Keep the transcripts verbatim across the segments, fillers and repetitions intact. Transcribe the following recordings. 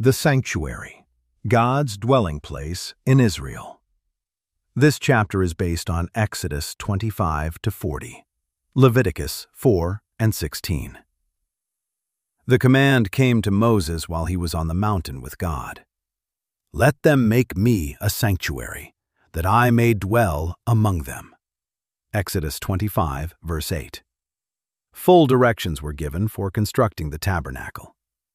The Sanctuary, God's dwelling place in Israel. This chapter is based on Exodus twenty-five to forty, Leviticus four and sixteen. The command came to Moses while he was on the mountain with God. Let them make me a sanctuary, that I may dwell among them. Exodus twenty-five, verse eight. Full directions were given for constructing the tabernacle.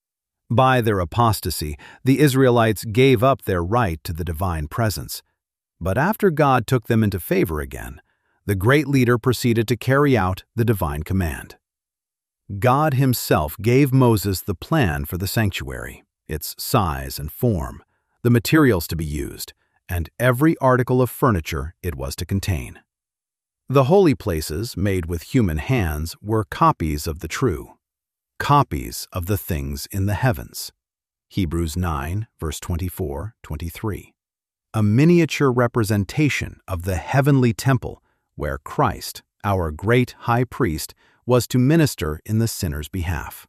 By their apostasy, the Israelites gave up their right to the divine presence. But after God took them into favor again, the great leader proceeded to carry out the divine command. God himself gave Moses the plan for the sanctuary, its size and form, the materials to be used, and every article of furniture it was to contain. The holy places, made with human hands, were copies of the true, copies of the things in the heavens. Hebrews nine, verse twenty-four to twenty-three. A miniature representation of the heavenly temple where Christ, our great high priest, was to minister in the sinner's behalf.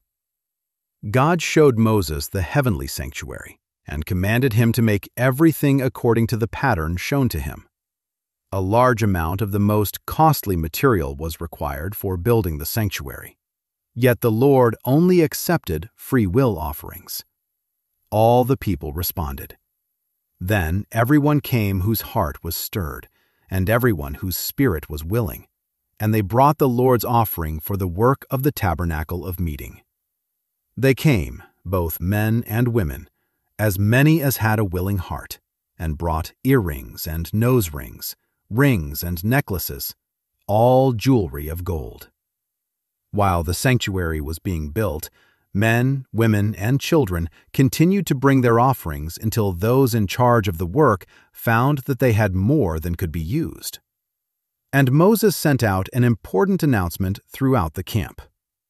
God showed Moses the heavenly sanctuary and commanded him to make everything according to the pattern shown to him. A large amount of the most costly material was required for building the sanctuary. Yet the Lord only accepted free will offerings. All the people responded. Then everyone came whose heart was stirred, and everyone whose spirit was willing, and they brought the Lord's offering for the work of the tabernacle of meeting. They came, both men and women, as many as had a willing heart, and brought earrings and nose rings, rings and necklaces, all jewelry of gold. While the sanctuary was being built, men, women, and children continued to bring their offerings until those in charge of the work found that they had more than could be used. And Moses sent out an important announcement throughout the camp.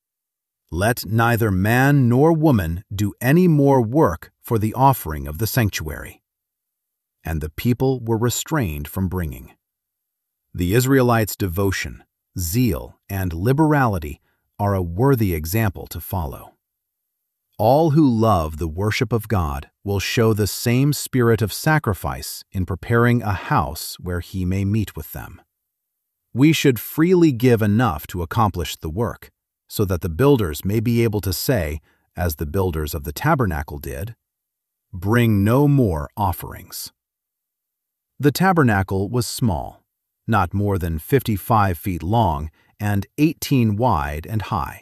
Let neither man nor woman do any more work for the offering of the sanctuary. And the people were restrained from bringing. The Israelites' devotion, zeal, and liberality are a worthy example to follow. All who love the worship of God will show the same spirit of sacrifice in preparing a house where he may meet with them. We should freely give enough to accomplish the work, so that the builders may be able to say, as the builders of the tabernacle did, "Bring no more offerings." The tabernacle was small, not more than fifty-five feet long and eighteen wide and high.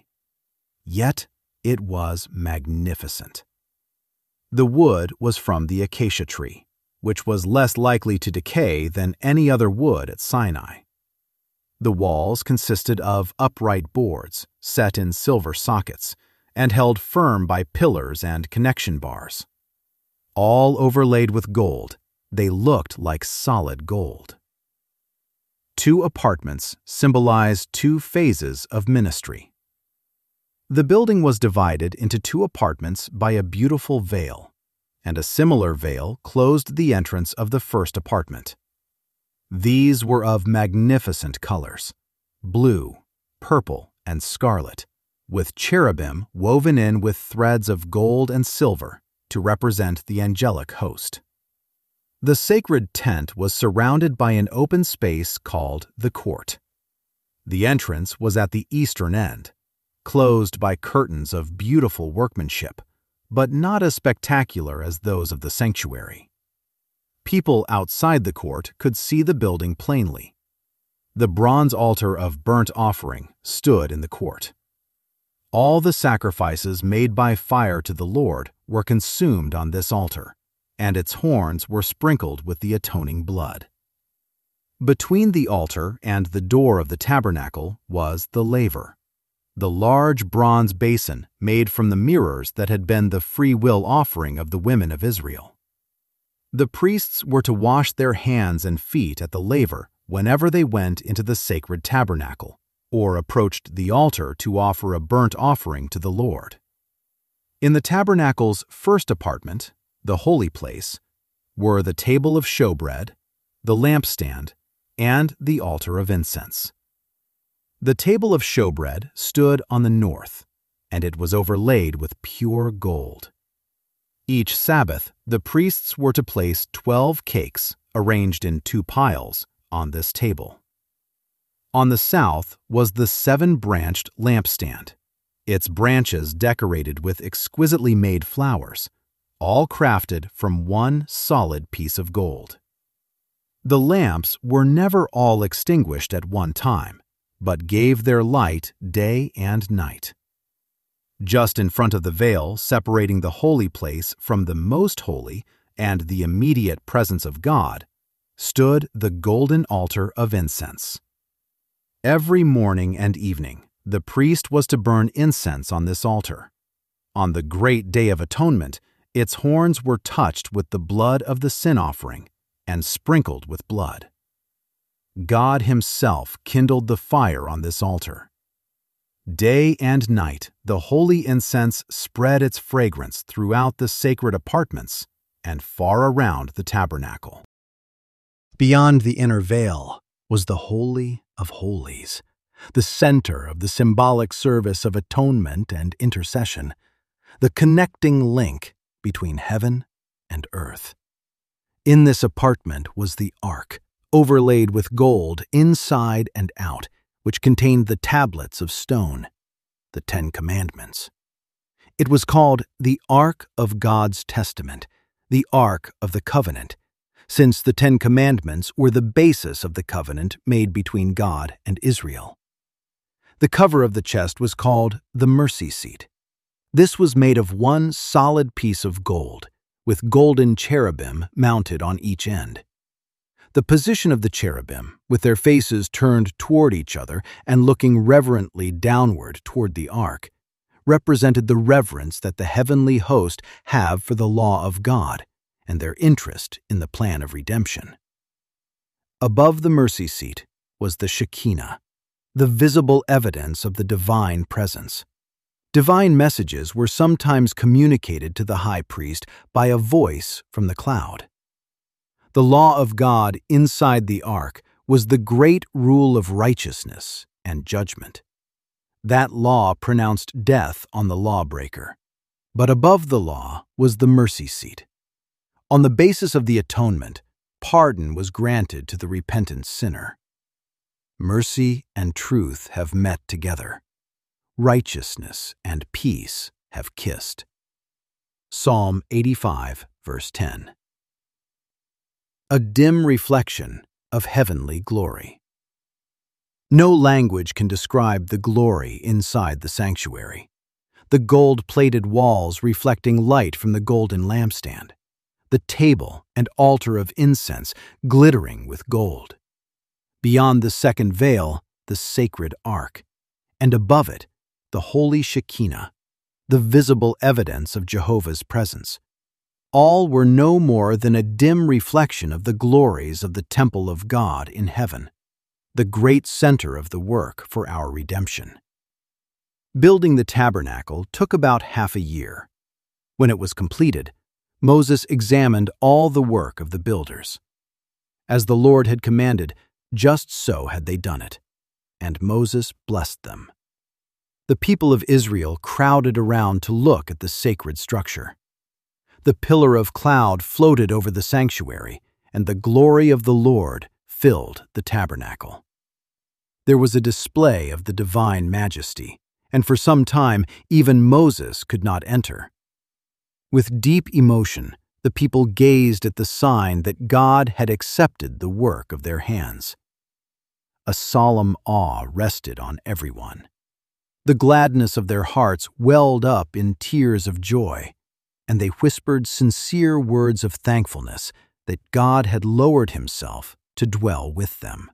Yet it was magnificent. The wood was from the acacia tree, which was less likely to decay than any other wood at Sinai. The walls consisted of upright boards set in silver sockets and held firm by pillars and connection bars. All overlaid with gold, they looked like solid gold. Two apartments symbolize two phases of ministry. The building was divided into two apartments by a beautiful veil, and a similar veil closed the entrance of the first apartment. These were of magnificent colors, blue, purple, and scarlet, with cherubim woven in with threads of gold and silver to represent the angelic host. The sacred tent was surrounded by an open space called the court. The entrance was at the eastern end, closed by curtains of beautiful workmanship, but not as spectacular as those of the sanctuary. People outside the court could see the building plainly. The bronze altar of burnt offering stood in the court. All the sacrifices made by fire to the Lord were consumed on this altar, and its horns were sprinkled with the atoning blood. Between the altar and the door of the tabernacle was the laver, the large bronze basin made from the mirrors that had been the free will offering of the women of Israel. The priests were to wash their hands and feet at the laver whenever they went into the sacred tabernacle or approached the altar to offer a burnt offering to the Lord. In the tabernacle's first apartment, the holy place, were the table of showbread, the lampstand, and the altar of incense. The table of showbread stood on the north, and it was overlaid with pure gold. Each Sabbath, the priests were to place twelve cakes, arranged in two piles, on this table. On the south was the seven-branched lampstand, its branches decorated with exquisitely made flowers, all crafted from one solid piece of gold. The lamps were never all extinguished at one time, but gave their light day and night. Just in front of the veil separating the holy place from the most holy and the immediate presence of God stood the golden altar of incense. Every morning and evening, the priest was to burn incense on this altar. On the great Day of Atonement, its horns were touched with the blood of the sin offering and sprinkled with blood. God Himself kindled the fire on this altar. Day and night, the holy incense spread its fragrance throughout the sacred apartments and far around the tabernacle. Beyond the inner veil was the Holy of Holies, the center of the symbolic service of atonement and intercession, the connecting link between heaven and earth. In this apartment was the ark, overlaid with gold inside and out, which contained the tablets of stone, the Ten Commandments. It was called the Ark of God's Testament, the Ark of the Covenant, since the Ten Commandments were the basis of the covenant made between God and Israel. The cover of the chest was called the mercy seat. This was made of one solid piece of gold, with golden cherubim mounted on each end. The position of the cherubim, with their faces turned toward each other and looking reverently downward toward the ark, represented the reverence that the heavenly host have for the law of God and their interest in the plan of redemption. Above the mercy seat was the Shekinah, the visible evidence of the divine presence. Divine messages were sometimes communicated to the high priest by a voice from the cloud. The law of God inside the ark was the great rule of righteousness and judgment. That law pronounced death on the lawbreaker. But above the law was the mercy seat. On the basis of the atonement, pardon was granted to the repentant sinner. Mercy and truth have met together. Righteousness and peace have kissed. Psalm eighty-five, verse ten. A dim reflection of heavenly glory. No language can describe the glory inside the sanctuary. The gold-plated walls reflecting light from the golden lampstand. The table and altar of incense glittering with gold. Beyond the second veil, the sacred ark, and above it, the holy Shekinah, the visible evidence of Jehovah's presence. All were no more than a dim reflection of the glories of the temple of God in heaven, the great center of the work for our redemption. Building the tabernacle took about half a year. When it was completed, Moses examined all the work of the builders. As the Lord had commanded, just so had they done it, and Moses blessed them. The people of Israel crowded around to look at the sacred structure. The pillar of cloud floated over the sanctuary, and the glory of the Lord filled the tabernacle. There was a display of the divine majesty, and for some time even Moses could not enter. With deep emotion, the people gazed at the sign that God had accepted the work of their hands. A solemn awe rested on everyone. The gladness of their hearts welled up in tears of joy, and they whispered sincere words of thankfulness that God had lowered Himself to dwell with them.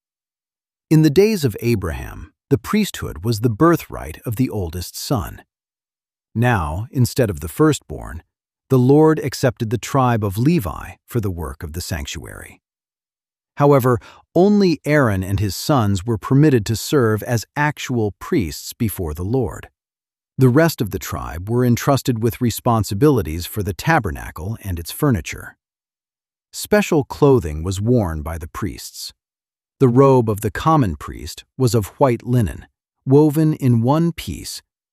In the days of Abraham, the priesthood was the birthright of the oldest son. Now, instead of the firstborn, the Lord accepted the tribe of Levi for the work of the sanctuary. However, only Aaron and his sons were permitted to serve as actual priests before the Lord. The rest of the tribe were entrusted with responsibilities for the tabernacle and its furniture. Special clothing was worn by the priests. The robe of the common priest was of white linen, woven in one piece,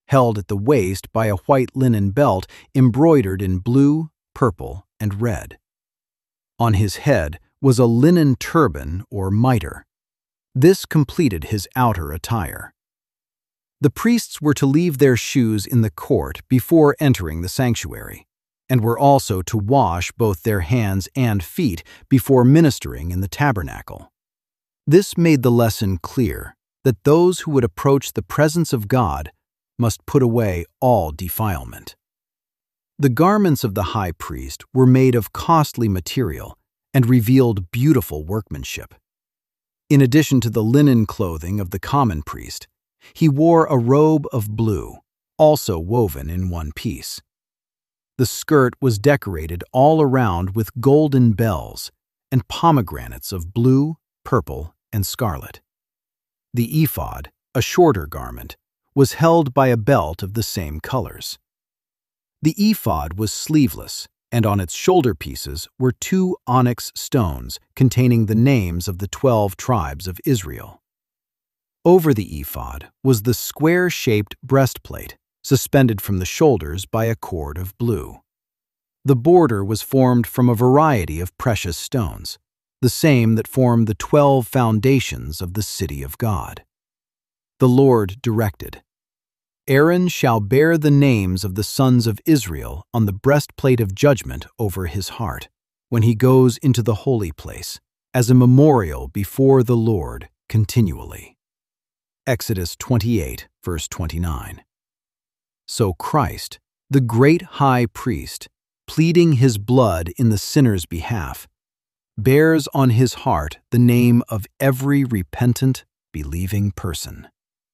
held at the waist by a white linen belt embroidered in blue, purple, and red. On his head was a linen turban or mitre. This completed his outer attire. The priests were to leave their shoes in the court before entering the sanctuary, and were also to wash both their hands and feet before ministering in the tabernacle. This made the lesson clear that those who would approach the presence of God must put away all defilement. The garments of the high priest were made of costly material and revealed beautiful workmanship. In addition to the linen clothing of the common priest, he wore a robe of blue, also woven in one piece. The skirt was decorated all around with golden bells and pomegranates of blue, purple, and scarlet. The ephod, a shorter garment, was held by a belt of the same colors. The ephod was sleeveless, and on its shoulder pieces were two onyx stones containing the names of the twelve tribes of Israel. Over the ephod was the square-shaped breastplate, suspended from the shoulders by a cord of blue. The border was formed from a variety of precious stones, the same that formed the twelve foundations of the city of God. The Lord directed, "Aaron shall bear the names of the sons of Israel on the breastplate of judgment over his heart, when he goes into the holy place, as a memorial before the Lord continually." Exodus twenty-eight, verse twenty-nine. So Christ, the great high priest, pleading his blood in the sinner's behalf, bears on his heart the name of every repentant, believing person.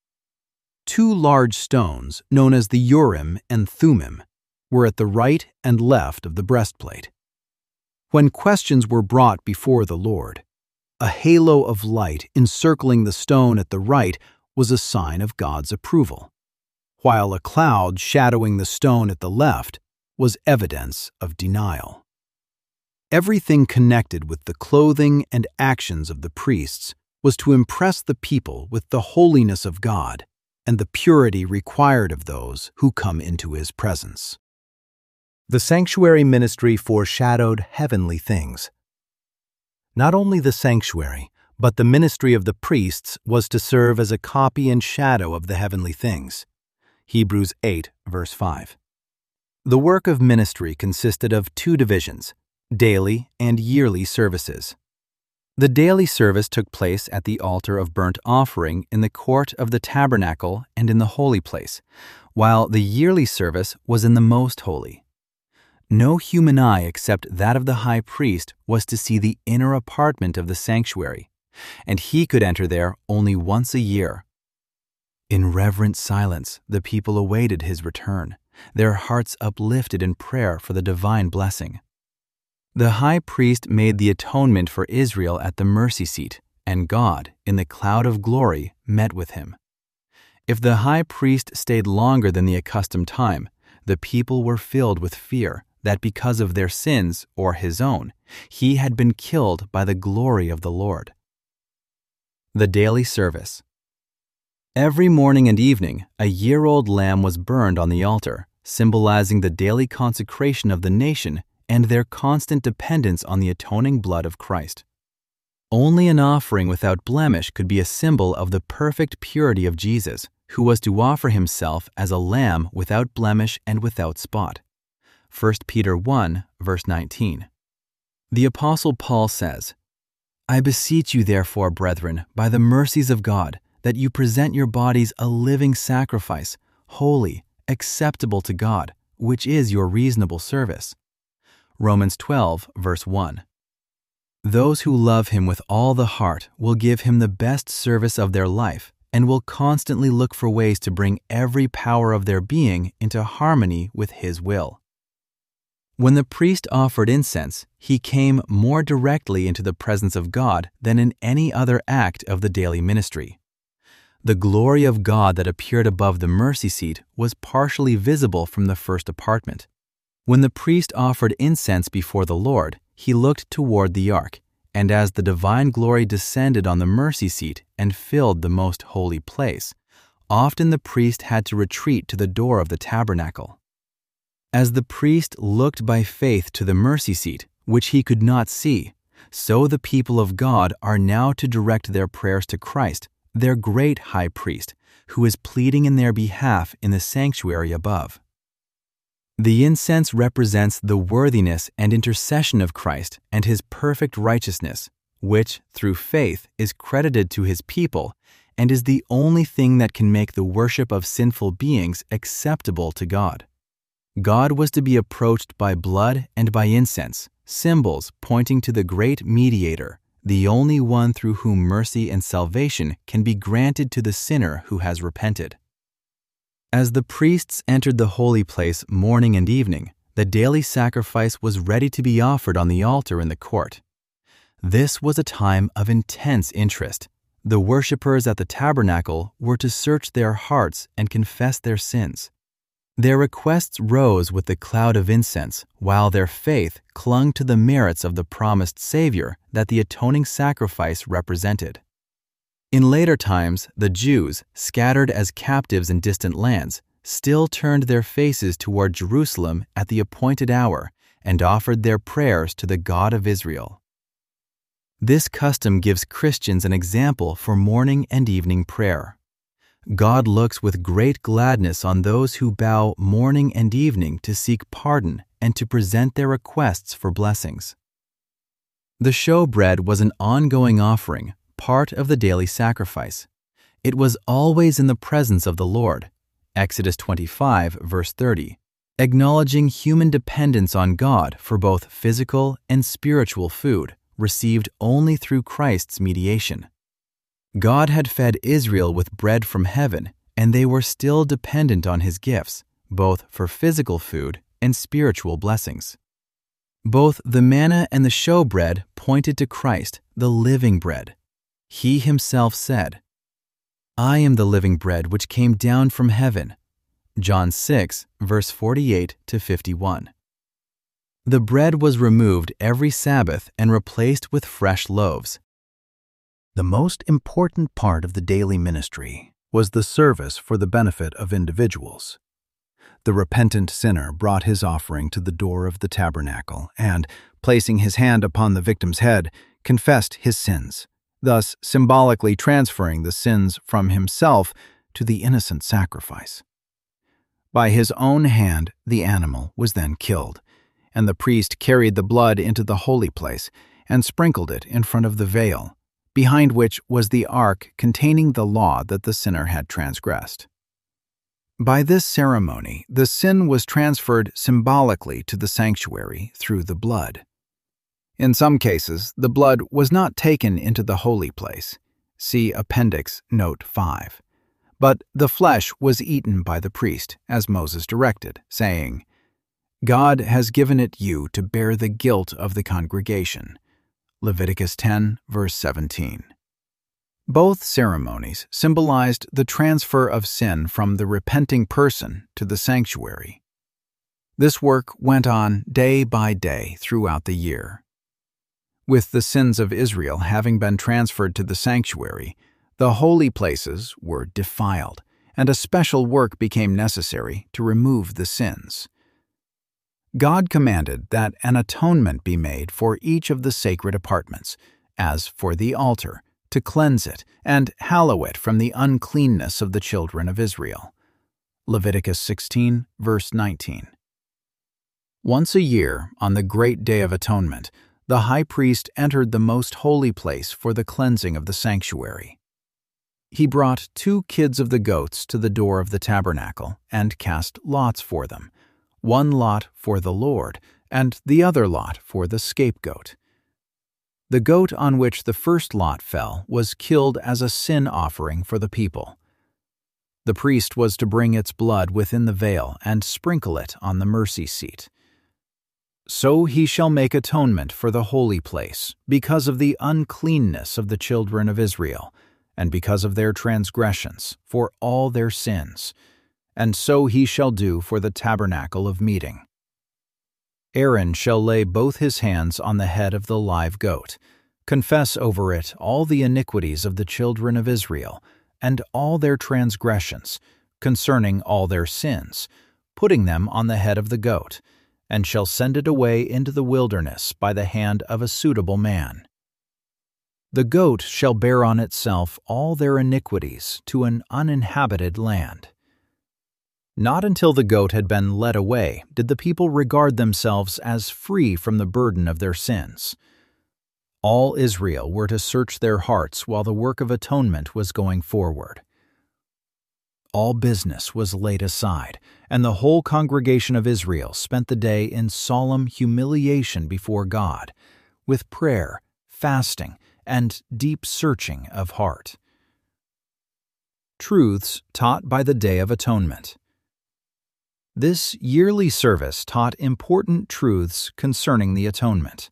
Two large stones, known as the Urim and Thummim, were at the right and left of the breastplate. When questions were brought before the Lord, a halo of light encircling the stone at the right was a sign of God's approval, while a cloud shadowing the stone at the left was evidence of denial. Everything connected with the clothing and actions of the priests was to impress the people with the holiness of God and the purity required of those who come into his presence. The sanctuary ministry foreshadowed heavenly things. Not only the sanctuary, but the ministry of the priests was to serve as a copy and shadow of the heavenly things. Hebrews eight, verse five. The work of ministry consisted of two divisions, daily and yearly services. The daily service took place at the altar of burnt offering in the court of the tabernacle and in the holy place, while the yearly service was in the most holy. No human eye except that of the high priest was to see the inner apartment of the sanctuary, and he could enter there only once a year. In reverent silence, the people awaited his return, their hearts uplifted in prayer for the divine blessing. The high priest made the atonement for Israel at the mercy seat, and God, in the cloud of glory, met with him. If the high priest stayed longer than the accustomed time, the people were filled with fear that because of their sins or his own, he had been killed by the glory of the Lord. The daily service. Every morning and evening, a year-old lamb was burned on the altar, symbolizing the daily consecration of the nation and their constant dependence on the atoning blood of Christ. Only an offering without blemish could be a symbol of the perfect purity of Jesus, who was to offer himself as a lamb without blemish and without spot. First Peter one, verse nineteen. The Apostle Paul says, "I beseech you therefore, brethren, by the mercies of God, that you present your bodies a living sacrifice, holy, acceptable to God, which is your reasonable service." Romans twelve, verse one. Those who love him with all the heart will give him the best service of their life and will constantly look for ways to bring every power of their being into harmony with his will. When the priest offered incense, he came more directly into the presence of God than in any other act of the daily ministry. The glory of God that appeared above the mercy seat was partially visible from the first apartment. When the priest offered incense before the Lord, he looked toward the ark, and as the divine glory descended on the mercy seat and filled the most holy place, often the priest had to retreat to the door of the tabernacle. As the priest looked by faith to the mercy seat, which he could not see, so the people of God are now to direct their prayers to Christ, their great high priest, who is pleading in their behalf in the sanctuary above. The incense represents the worthiness and intercession of Christ and his perfect righteousness, which, through faith, is credited to his people and is the only thing that can make the worship of sinful beings acceptable to God. God was to be approached by blood and by incense, symbols pointing to the great mediator, the only one through whom mercy and salvation can be granted to the sinner who has repented. As the priests entered the holy place morning and evening, the daily sacrifice was ready to be offered on the altar in the court. This was a time of intense interest. The worshippers at the tabernacle were to search their hearts and confess their sins. Their requests rose with the cloud of incense, while their faith clung to the merits of the promised Savior that the atoning sacrifice represented. In later times, the Jews, scattered as captives in distant lands, still turned their faces toward Jerusalem at the appointed hour and offered their prayers to the God of Israel. This custom gives Christians an example for morning and evening prayer. God looks with great gladness on those who bow morning and evening to seek pardon and to present their requests for blessings. The showbread was an ongoing offering, part of the daily sacrifice. It was always in the presence of the Lord, Exodus twenty-five, verse thirty, acknowledging human dependence on God for both physical and spiritual food, received only through Christ's mediation. God had fed Israel with bread from heaven, and they were still dependent on his gifts, both for physical food and spiritual blessings. Both the manna and the showbread pointed to Christ, the living bread. He himself said, "I am the living bread which came down from heaven." John six, verse forty-eight to fifty-one. The bread was removed every Sabbath and replaced with fresh loaves. The most important part of the daily ministry was the service for the benefit of individuals. The repentant sinner brought his offering to the door of the tabernacle and, placing his hand upon the victim's head, confessed his sins, thus symbolically transferring the sins from himself to the innocent sacrifice. By his own hand, the animal was then killed, and the priest carried the blood into the holy place and sprinkled it in front of the veil, behind which was the ark containing the law that the sinner had transgressed. By this ceremony, the sin was transferred symbolically to the sanctuary through the blood. In some cases, the blood was not taken into the holy place. See Appendix Note five. But the flesh was eaten by the priest, as Moses directed, saying, "God has given it you to bear the guilt of the congregation." Leviticus ten, verse seventeen. Both ceremonies symbolized the transfer of sin from the repenting person to the sanctuary. This work went on day by day throughout the year. With the sins of Israel having been transferred to the sanctuary, the holy places were defiled, and a special work became necessary to remove the sins. God commanded that an atonement be made for each of the sacred apartments, as for the altar, to cleanse it and hallow it from the uncleanness of the children of Israel. Leviticus sixteen, verse nineteen. Once a year, on the great day of atonement, the high priest entered the most holy place for the cleansing of the sanctuary. He brought two kids of the goats to the door of the tabernacle and cast lots for them, one lot for the Lord, and the other lot for the scapegoat. The goat on which the first lot fell was killed as a sin offering for the people. The priest was to bring its blood within the veil and sprinkle it on the mercy seat. So he shall make atonement for the holy place, because of the uncleanness of the children of Israel, and because of their transgressions, for all their sins. And so he shall do for the tabernacle of meeting. Aaron shall lay both his hands on the head of the live goat, confess over it all the iniquities of the children of Israel, and all their transgressions, concerning all their sins, putting them on the head of the goat, and shall send it away into the wilderness by the hand of a suitable man. The goat shall bear on itself all their iniquities to an uninhabited land. Not until the goat had been led away did the people regard themselves as free from the burden of their sins. All Israel were to search their hearts while the work of atonement was going forward. All business was laid aside, and the whole congregation of Israel spent the day in solemn humiliation before God, with prayer, fasting, and deep searching of heart. Truths taught by the Day of Atonement. This yearly service taught important truths concerning the atonement.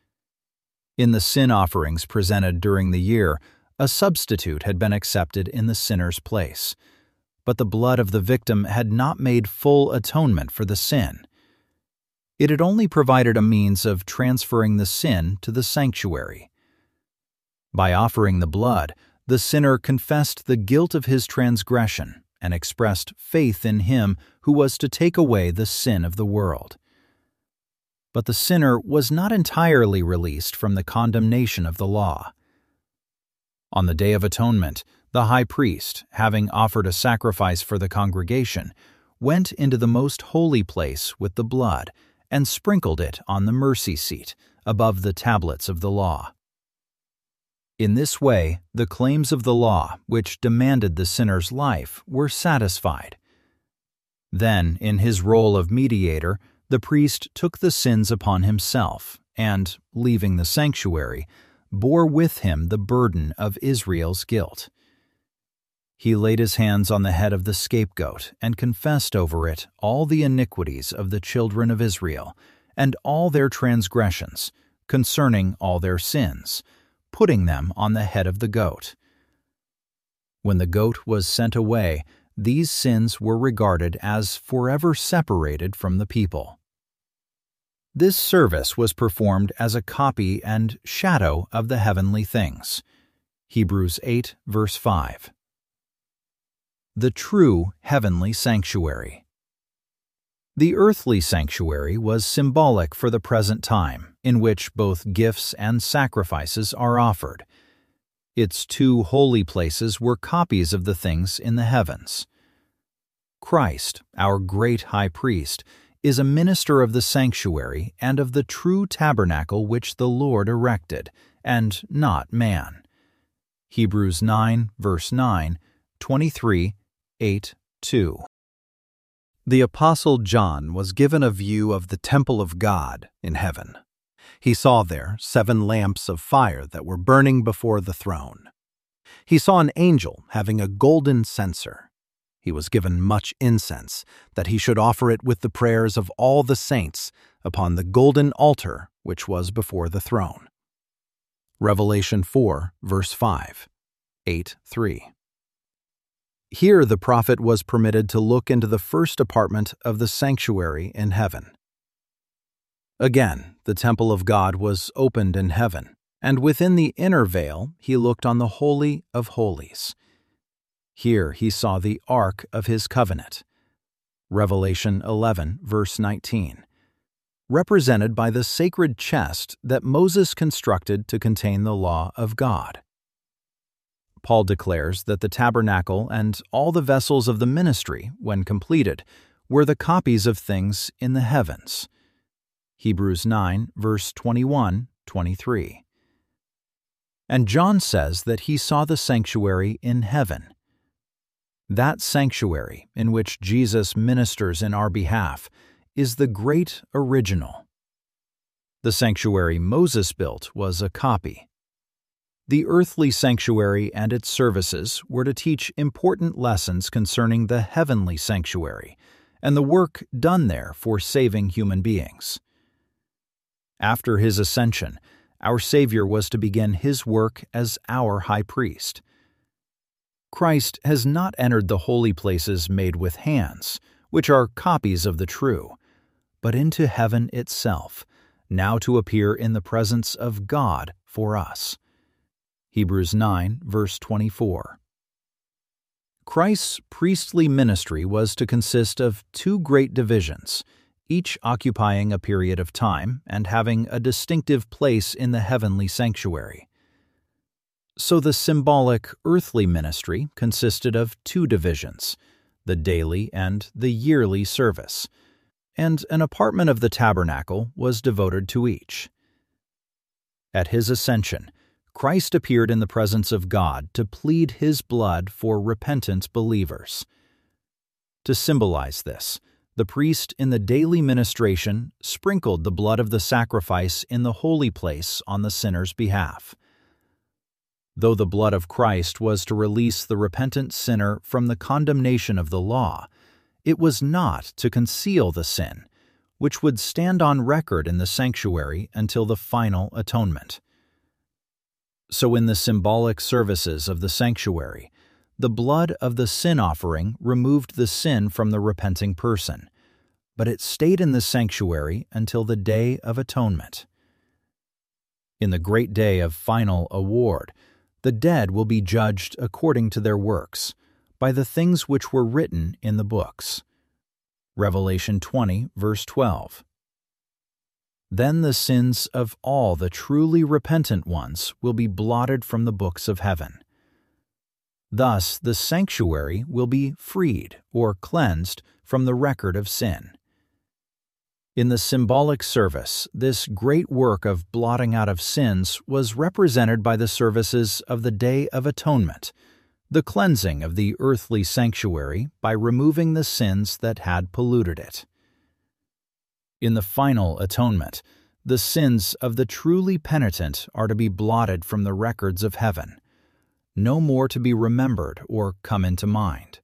In the sin offerings presented during the year, a substitute had been accepted in the sinner's place, but the blood of the victim had not made full atonement for the sin. It had only provided a means of transferring the sin to the sanctuary. By offering the blood, the sinner confessed the guilt of his transgression and expressed faith in him who was to take away the sin of the world. But the sinner was not entirely released from the condemnation of the law. On the Day of Atonement, the high priest, having offered a sacrifice for the congregation, went into the most holy place with the blood and sprinkled it on the mercy seat above the tablets of the law. In this way, the claims of the law, which demanded the sinner's life, were satisfied. Then, in his role of mediator, the priest took the sins upon himself and, leaving the sanctuary, bore with him the burden of Israel's guilt. He laid his hands on the head of the scapegoat and confessed over it all the iniquities of the children of Israel and all their transgressions, concerning all their sins, putting them on the head of the goat. When the goat was sent away, these sins were regarded as forever separated from the people. This service was performed as a copy and shadow of the heavenly things. Hebrews eight, verse five. The true heavenly sanctuary. The earthly sanctuary was symbolic for the present time, in which both gifts and sacrifices are offered. Its two holy places were copies of the things in the heavens. Christ, our great high priest, is a minister of the sanctuary and of the true tabernacle which the Lord erected, and not man. Hebrews nine, verse nine, twenty-three, eight, two. The Apostle John was given a view of the temple of God in heaven. He saw there seven lamps of fire that were burning before the throne. He saw an angel having a golden censer. He was given much incense, that he should offer it with the prayers of all the saints upon the golden altar which was before the throne. Revelation four, verse five, eight, three. Here the prophet was permitted to look into the first apartment of the sanctuary in heaven. Again, the temple of God was opened in heaven, and within the inner veil he looked on the Holy of Holies. Here he saw the Ark of his covenant, Revelation eleven, verse nineteen, represented by the sacred chest that Moses constructed to contain the law of God. Paul declares that the tabernacle and all the vessels of the ministry, when completed, were the copies of things in the heavens. Hebrews nine, verse twenty-one, twenty-three. And John says that he saw the sanctuary in heaven. That sanctuary, in which Jesus ministers in our behalf, is the great original. The sanctuary Moses built was a copy. The earthly sanctuary and its services were to teach important lessons concerning the heavenly sanctuary and the work done there for saving human beings. After his ascension, our Savior was to begin his work as our high priest. Christ has not entered the holy places made with hands, which are copies of the true, but into heaven itself, now to appear in the presence of God for us. Hebrews nine, verse twenty-four. Christ's priestly ministry was to consist of two great divisions, each occupying a period of time and having a distinctive place in the heavenly sanctuary. So the symbolic earthly ministry consisted of two divisions, the daily and the yearly service, and an apartment of the tabernacle was devoted to each. At his ascension, Christ appeared in the presence of God to plead his blood for repentant believers. To symbolize this, the priest in the daily ministration sprinkled the blood of the sacrifice in the holy place on the sinner's behalf. Though the blood of Christ was to release the repentant sinner from the condemnation of the law, it was not to conceal the sin, which would stand on record in the sanctuary until the final atonement. So in the symbolic services of the sanctuary, the blood of the sin offering removed the sin from the repenting person, but it stayed in the sanctuary until the Day of Atonement. In the great day of final award, the dead will be judged according to their works, by the things which were written in the books. Revelation twenty, verse twelve. Then the sins of all the truly repentant ones will be blotted from the books of heaven. Thus the sanctuary will be freed or cleansed from the record of sin. In the symbolic service, this great work of blotting out of sins was represented by the services of the Day of Atonement, the cleansing of the earthly sanctuary by removing the sins that had polluted it. In the final atonement, the sins of the truly penitent are to be blotted from the records of heaven, no more to be remembered or come into mind.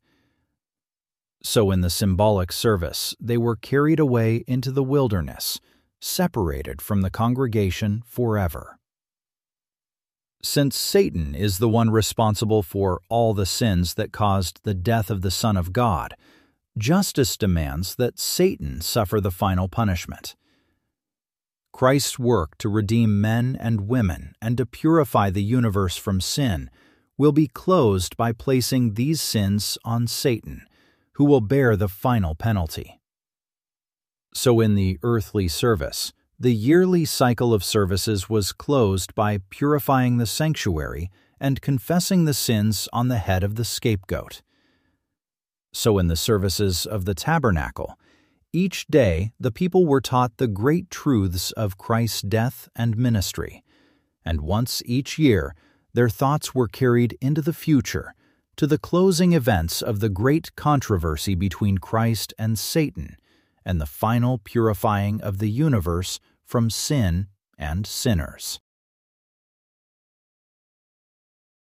So in the symbolic service, they were carried away into the wilderness, separated from the congregation forever. Since Satan is the one responsible for all the sins that caused the death of the Son of God, justice demands that Satan suffer the final punishment. Christ's work to redeem men and women and to purify the universe from sin will be closed by placing these sins on Satan, who will bear the final penalty. So in the earthly service, the yearly cycle of services was closed by purifying the sanctuary and confessing the sins on the head of the scapegoat. So in the services of the tabernacle, each day the people were taught the great truths of Christ's death and ministry, and once each year their thoughts were carried into the future to the closing events of the great controversy between Christ and Satan and the final purifying of the universe from sin and sinners.